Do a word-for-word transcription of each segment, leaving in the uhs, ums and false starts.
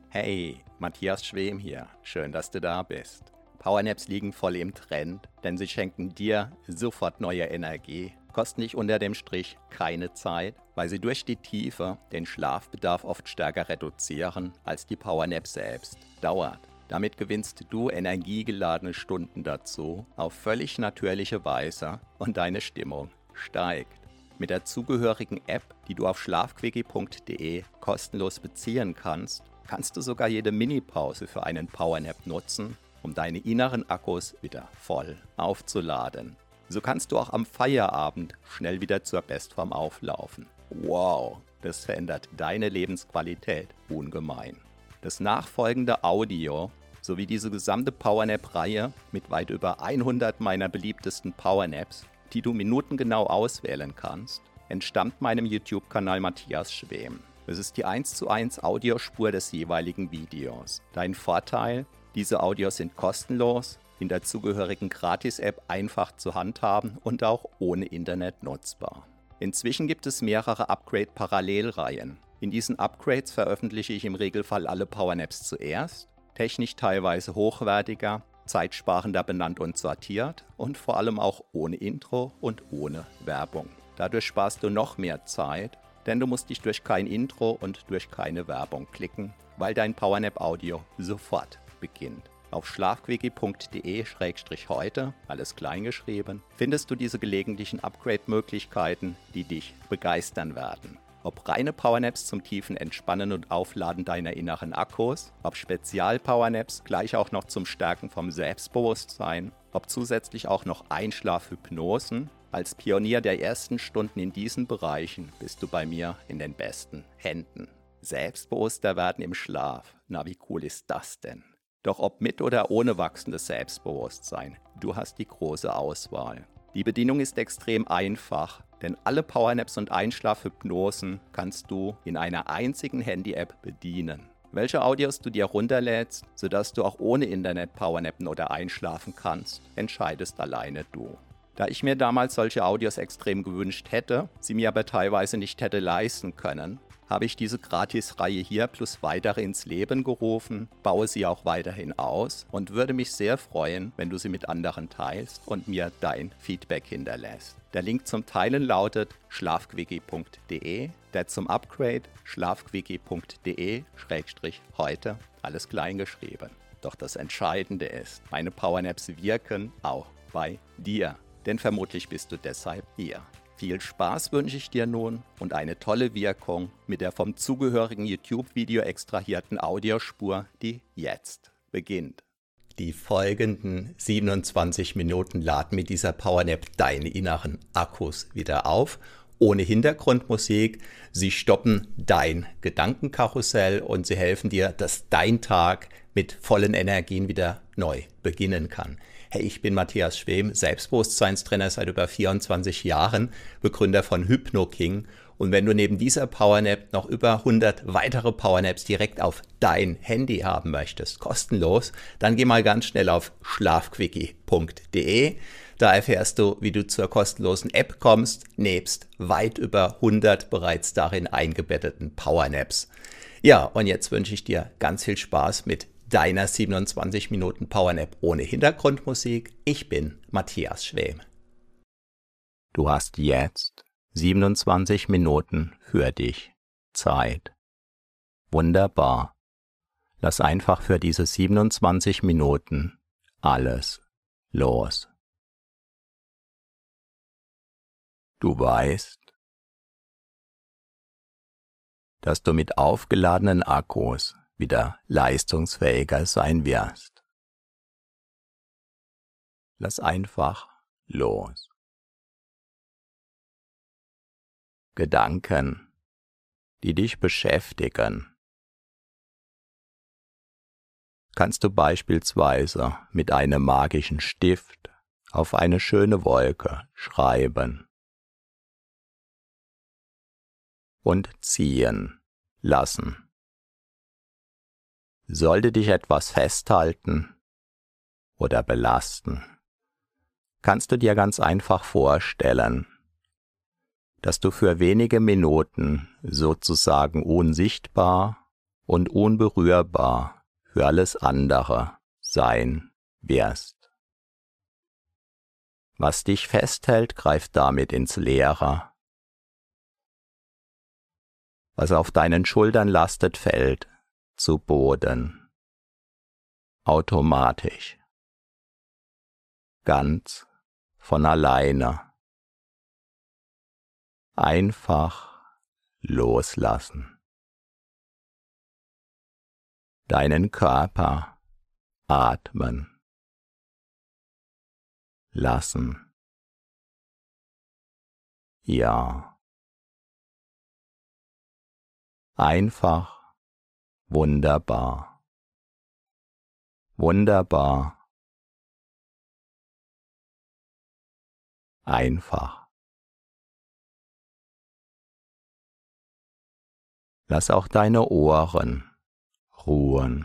Hey, Matthias Schwem hier. Schön, dass du da bist. Powernaps liegen voll im Trend, denn sie schenken dir sofort neue Energie, kosten dich unter dem Strich keine Zeit, weil sie durch die Tiefe den Schlafbedarf oft stärker reduzieren als die Powernap selbst dauert. Damit gewinnst du energiegeladene Stunden dazu auf völlig natürliche Weise und deine Stimmung steigt. Mit der zugehörigen App, die du auf schlafquickie punkt de kostenlos beziehen kannst, kannst du sogar jede Minipause für einen Powernap nutzen, um deine inneren Akkus wieder voll aufzuladen. So kannst du auch am Feierabend schnell wieder zur Bestform auflaufen. Wow, das verändert deine Lebensqualität ungemein. Das nachfolgende Audio sowie diese gesamte Powernap-Reihe mit weit über hundert meiner beliebtesten Powernaps, die du minutengenau auswählen kannst, entstammt meinem YouTube-Kanal Matthias Schwem. Es ist die eins zu eins Audiospur des jeweiligen Videos. Dein Vorteil: diese Audios sind kostenlos, in der zugehörigen Gratis-App einfach zu handhaben und auch ohne Internet nutzbar. Inzwischen gibt es mehrere Upgrade-Parallelreihen. In diesen Upgrades veröffentliche ich im Regelfall alle Powernaps zuerst, technisch teilweise hochwertiger, zeitsparender benannt und sortiert und vor allem auch ohne Intro und ohne Werbung. Dadurch sparst du noch mehr Zeit, denn du musst dich durch kein Intro und durch keine Werbung klicken, weil dein Powernap-Audio sofort beginnt. Auf schlafquickie punkt de schrägstrich heute, alles kleingeschrieben, findest du diese gelegentlichen Upgrade-Möglichkeiten, die dich begeistern werden. Ob reine Powernaps zum tiefen Entspannen und Aufladen deiner inneren Akkus, ob Spezial-Powernaps gleich auch noch zum Stärken vom Selbstbewusstsein, ob zusätzlich auch noch Einschlafhypnosen. Als Pionier der ersten Stunden in diesen Bereichen bist du bei mir in den besten Händen. Selbstbewusster werden im Schlaf, na wie cool ist das denn? Doch ob mit oder ohne wachsendes Selbstbewusstsein, du hast die große Auswahl. Die Bedienung ist extrem einfach, denn alle Powernaps und Einschlafhypnosen kannst du in einer einzigen Handy-App bedienen. Welche Audios du dir runterlädst, sodass du auch ohne Internet powernappen oder einschlafen kannst, entscheidest alleine du. Da ich mir damals solche Audios extrem gewünscht hätte, sie mir aber teilweise nicht hätte leisten können, habe ich diese Gratis-Reihe hier plus weitere ins Leben gerufen, baue sie auch weiterhin aus und würde mich sehr freuen, wenn du sie mit anderen teilst und mir dein Feedback hinterlässt. Der Link zum Teilen lautet schlafquickie punkt de, der zum Upgrade schlafquickie punkt de schrägstrich heute, alles kleingeschrieben. Doch das Entscheidende ist, meine Powernaps wirken auch bei dir. Denn vermutlich bist du deshalb hier. Viel Spaß wünsche ich dir nun und eine tolle Wirkung mit der vom zugehörigen YouTube-Video extrahierten Audiospur, die jetzt beginnt. Die folgenden siebenundzwanzig Minuten laden mit dieser Powernap deine inneren Akkus wieder auf, ohne Hintergrundmusik. Sie stoppen dein Gedankenkarussell und sie helfen dir, dass dein Tag mit vollen Energien wieder neu beginnen kann. Hey, ich bin Matthias Schwem, Selbstbewusstseinstrainer seit über vierundzwanzig Jahren, Begründer von HypnoKing. Und wenn du neben dieser Powernap noch über hundert weitere Powernaps direkt auf dein Handy haben möchtest, kostenlos, dann geh mal ganz schnell auf schlafquickie punkt de. Da erfährst du, wie du zur kostenlosen App kommst, nebst weit über hundert bereits darin eingebetteten Powernaps. Ja, und jetzt wünsche ich dir ganz viel Spaß mit deiner siebenundzwanzig Minuten Powernap ohne Hintergrundmusik. Ich bin Matthias Schwem. Du hast jetzt siebenundzwanzig Minuten für dich Zeit. Wunderbar. Lass einfach für diese siebenundzwanzig Minuten alles los. Du weißt, dass du mit aufgeladenen Akkus wieder leistungsfähiger sein wirst. Lass einfach los. Gedanken, die dich beschäftigen, kannst du beispielsweise mit einem magischen Stift auf eine schöne Wolke schreiben und ziehen lassen. Sollte dich etwas festhalten oder belasten, kannst du dir ganz einfach vorstellen, dass du für wenige Minuten sozusagen unsichtbar und unberührbar für alles andere sein wirst. Was dich festhält, greift damit ins Leere. Was auf deinen Schultern lastet, fällt zu Boden. Automatisch. Ganz von alleine. Einfach loslassen. Deinen Körper atmen lassen. Ja. Einfach wunderbar. Wunderbar. Einfach. Lass auch deine Ohren ruhen.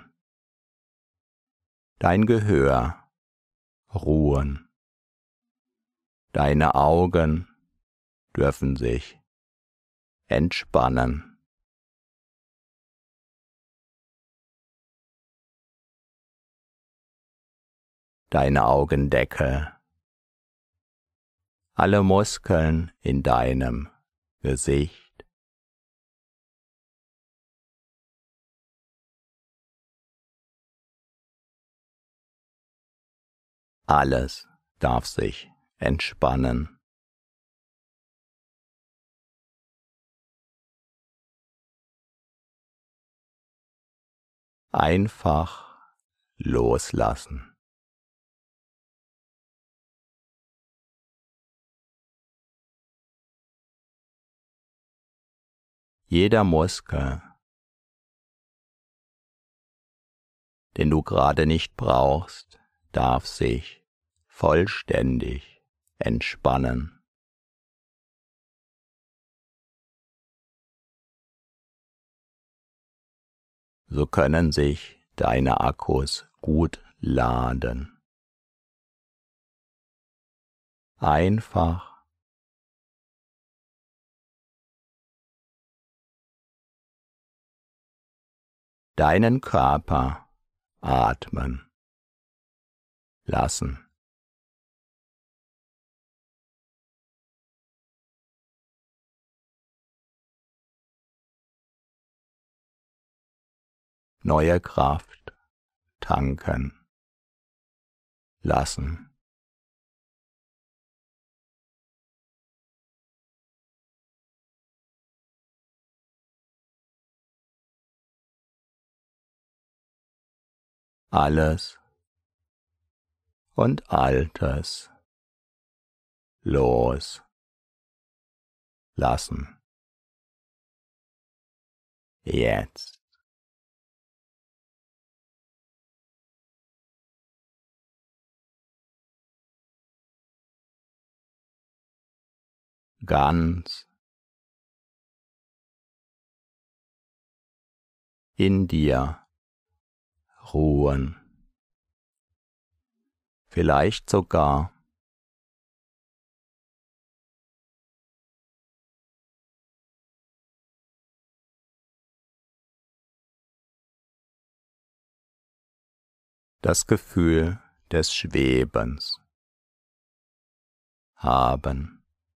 Dein Gehör ruhen. Deine Augen dürfen sich entspannen. Deine Augendeckel. Alle Muskeln in deinem Gesicht. Alles darf sich entspannen. Einfach loslassen. Jeder Muskel, den du gerade nicht brauchst, darf sich vollständig entspannen. So können sich deine Akkus gut laden. Einfach deinen Körper atmen lassen. Neue Kraft tanken lassen. Alles und Altes los lassen. Jetzt. Ganz in dir ruhen. Vielleicht sogar das Gefühl des Schwebens haben.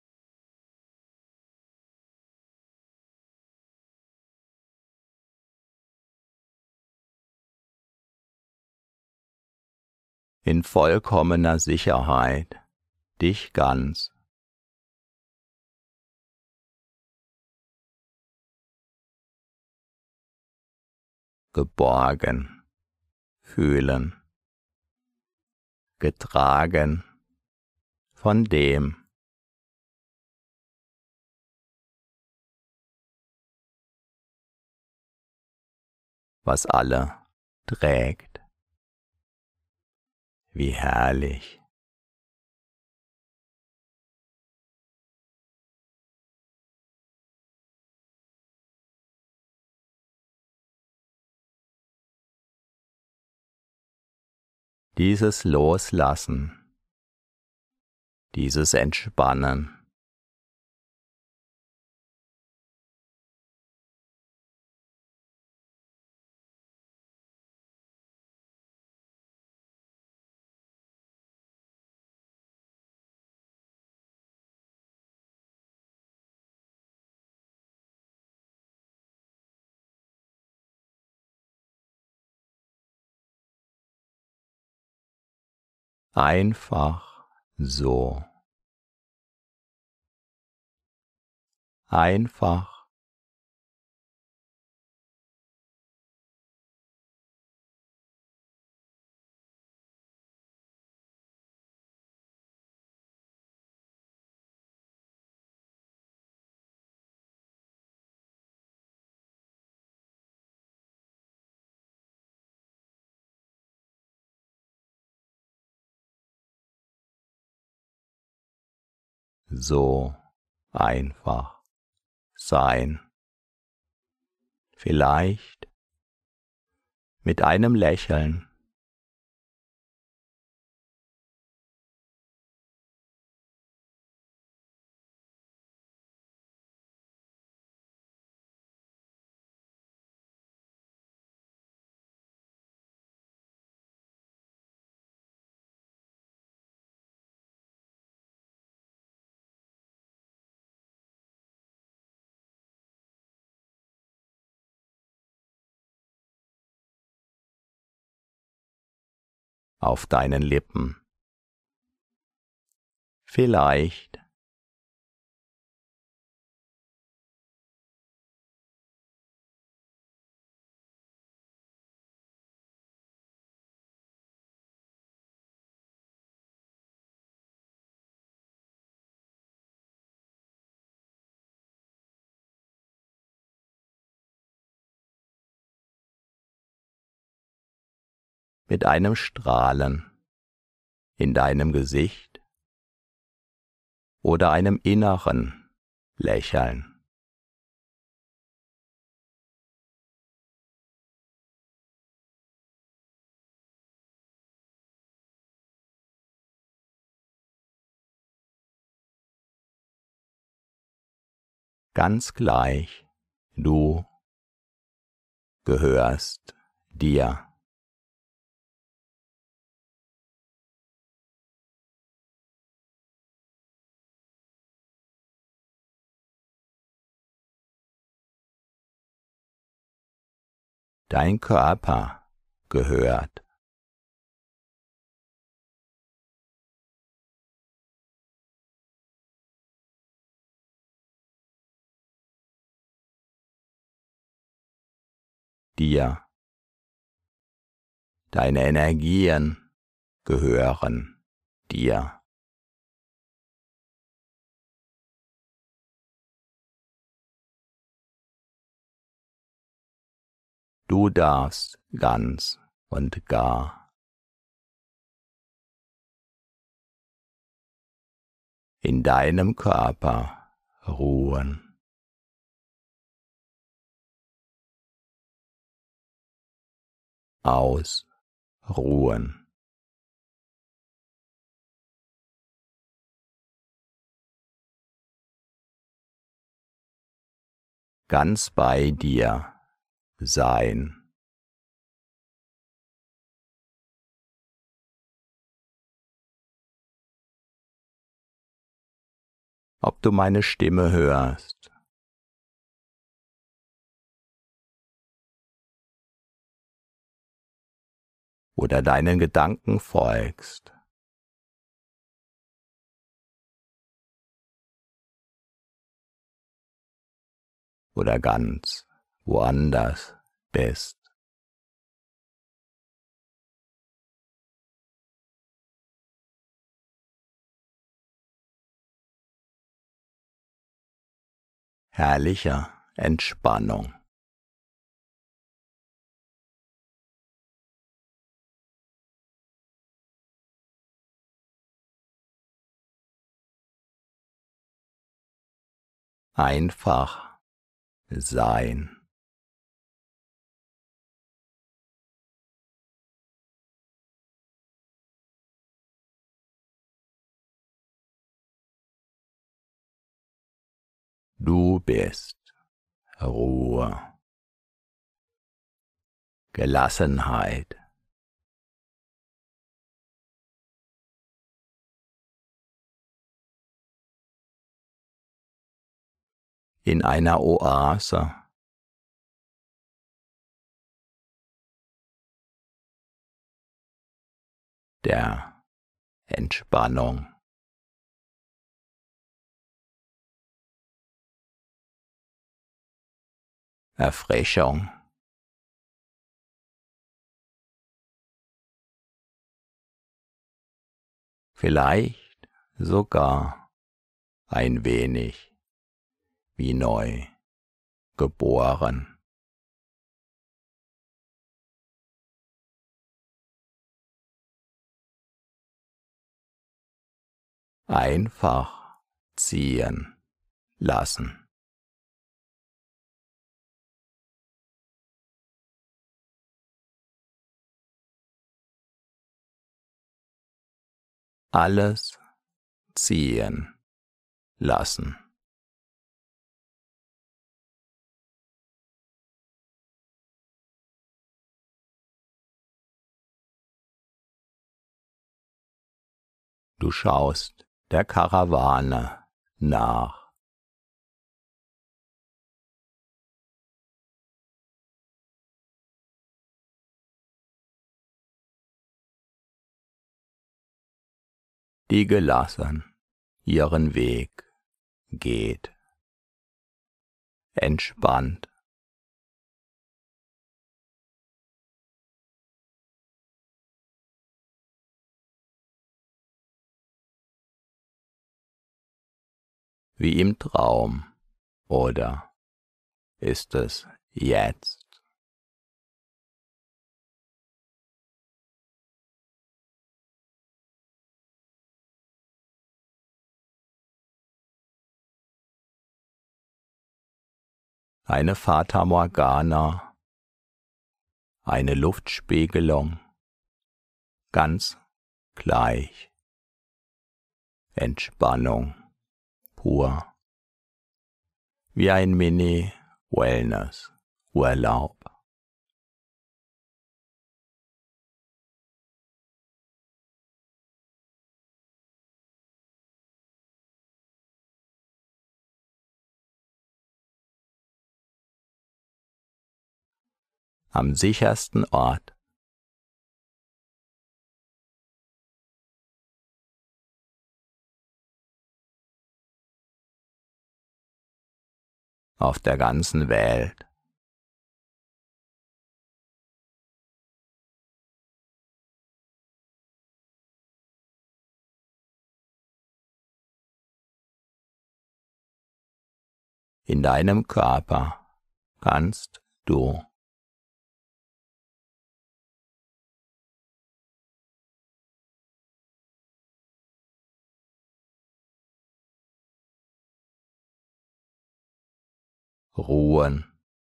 In vollkommener Sicherheit dich ganz geborgen fühlen, getragen von dem, was alle trägt. Wie herrlich. Dieses Loslassen, dieses Entspannen, Einfach so. Einfach so einfach sein. Vielleicht mit einem Lächeln. Auf deinen Lippen. Vielleicht mit einem Strahlen in deinem Gesicht oder einem inneren Lächeln. Ganz gleich, du gehörst dir. Dein Körper gehört. Dir. Deine Energien gehören dir. Du darfst ganz und gar in deinem Körper ruhen. Ausruhen. Ganz bei dir sein. Ob du meine Stimme hörst oder deinen Gedanken folgst. Oder ganz woanders bist. Herrlicher Entspannung. Einfach sein. Du bist Ruhe, Gelassenheit. In einer Oase. Der Entspannung. Erfrischung. Vielleicht sogar ein wenig wie neu geboren. Einfach ziehen lassen. Alles ziehen lassen. Du schaust der Karawane nach. Die gelassen ihren Weg geht. Entspannt. Wie im Traum, oder ist es jetzt? Eine Fata Morgana, eine Luftspiegelung, ganz gleich. Entspannung pur, wie ein Mini-Wellness-Urlaub. Am sichersten Ort. Auf der ganzen Welt. In deinem Körper kannst du ruhen.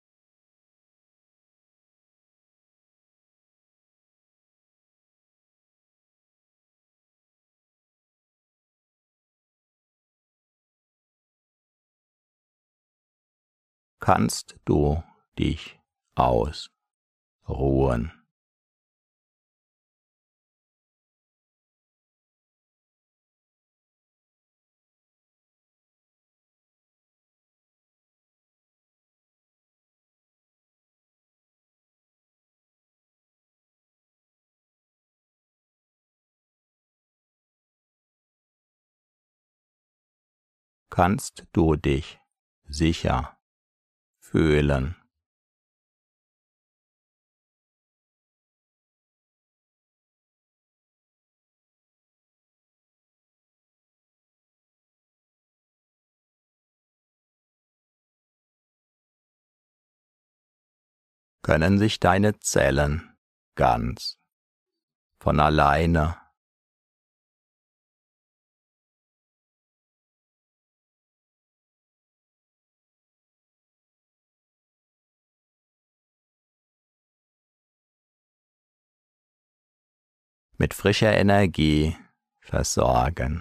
Kannst du dich ausruhen. Kannst du dich sicher fühlen. Können sich deine Zellen ganz von alleine mit frischer Energie versorgen.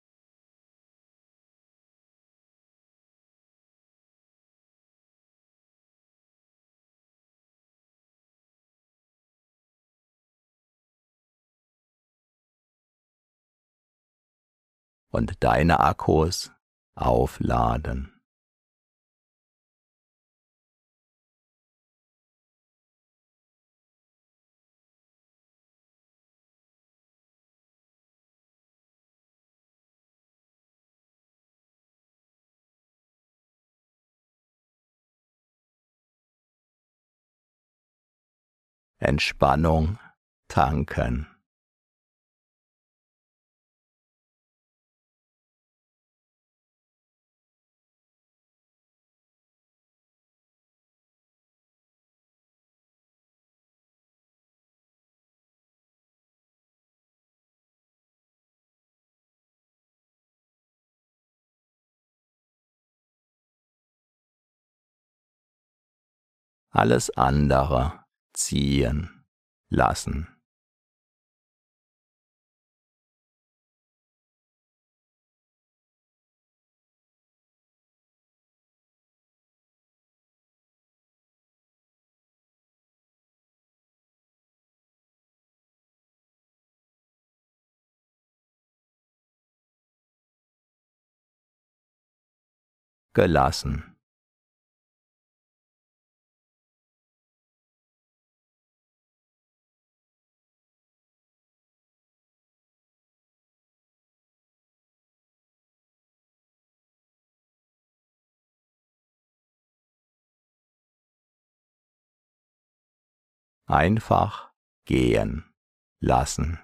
Und deine Akkus aufladen. Entspannung tanken. Alles andere ziehen lassen. Gelassen. Einfach gehen lassen.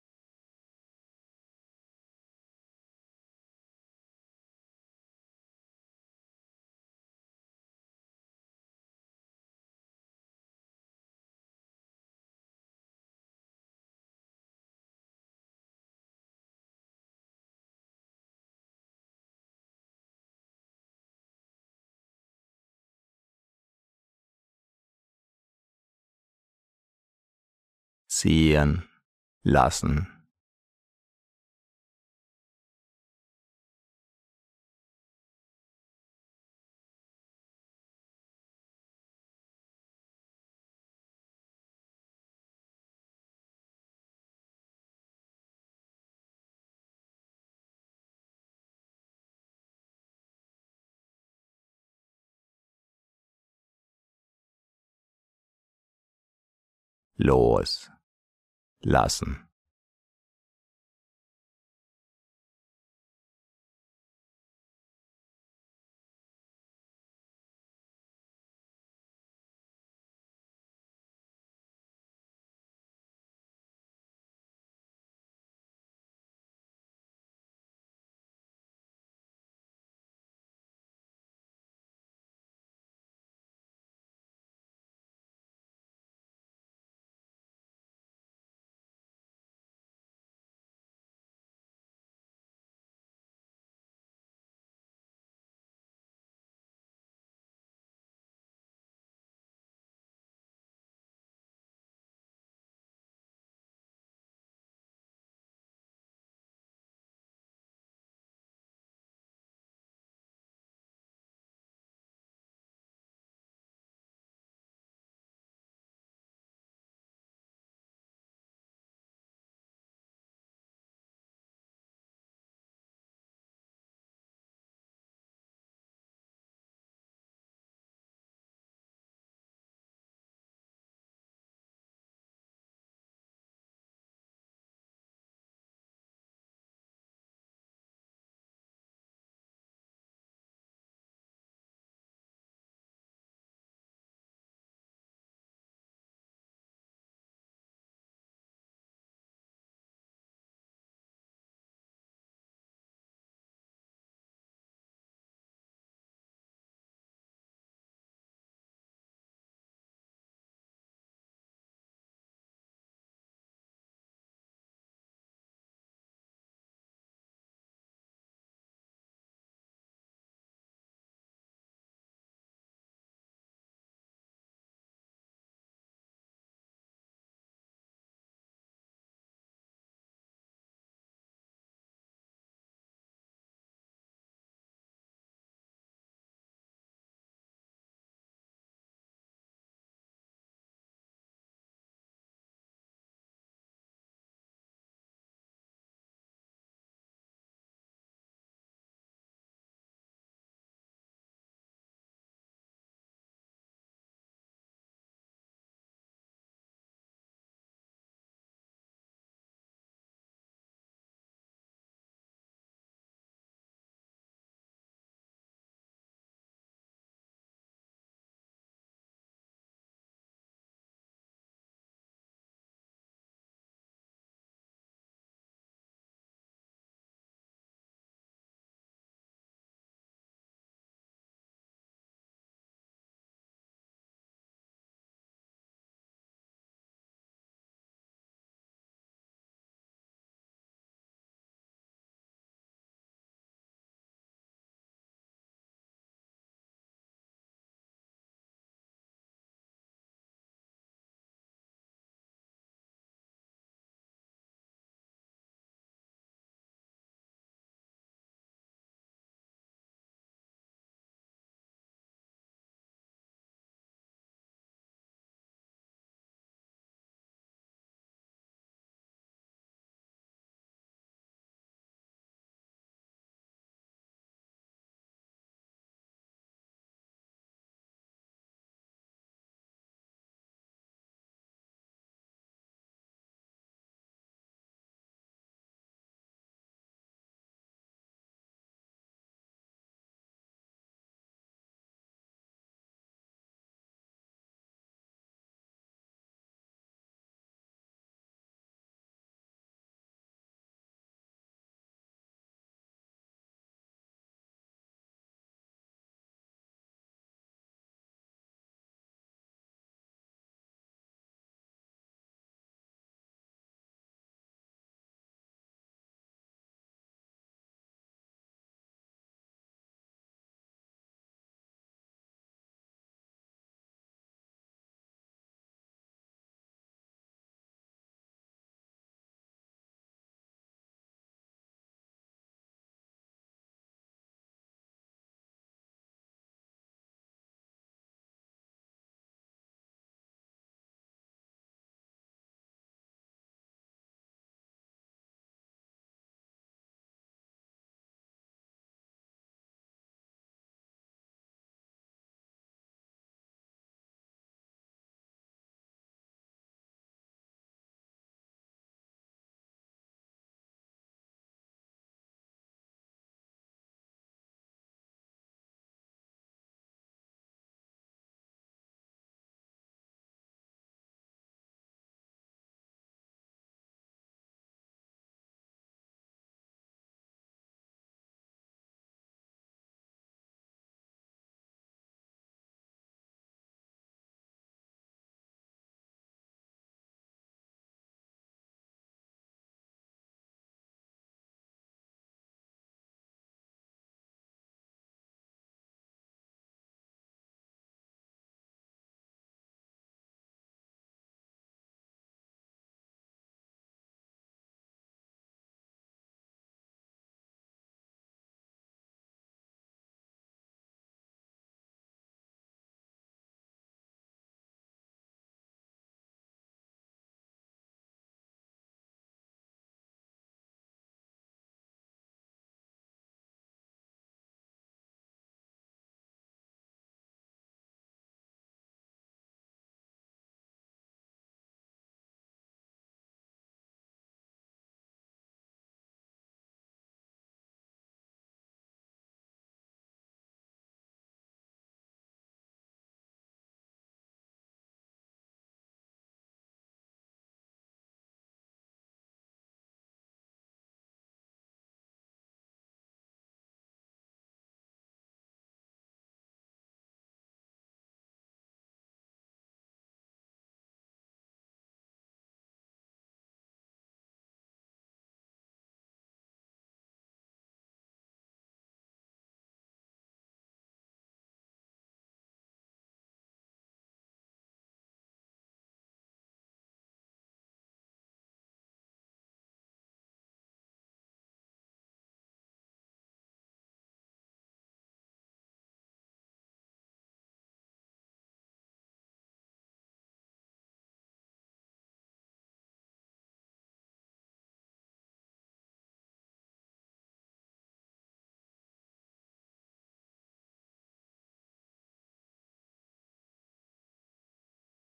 Ziehen lassen. Los lassen.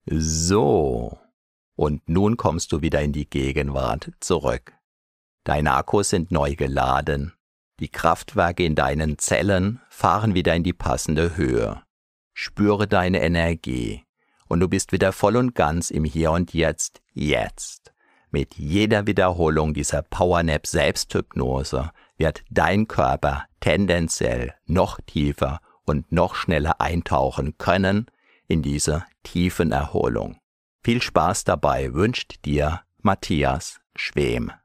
So. Und nun kommst du wieder in die Gegenwart zurück. Deine Akkus sind neu geladen. Die Kraftwerke in deinen Zellen fahren wieder in die passende Höhe. Spüre deine Energie und du bist wieder voll und ganz im Hier und Jetzt, jetzt. Mit jeder Wiederholung dieser Powernap Selbsthypnose wird dein Körper tendenziell noch tiefer und noch schneller eintauchen können in diese tiefen Erholung. Viel Spaß dabei wünscht dir Matthias Schwem.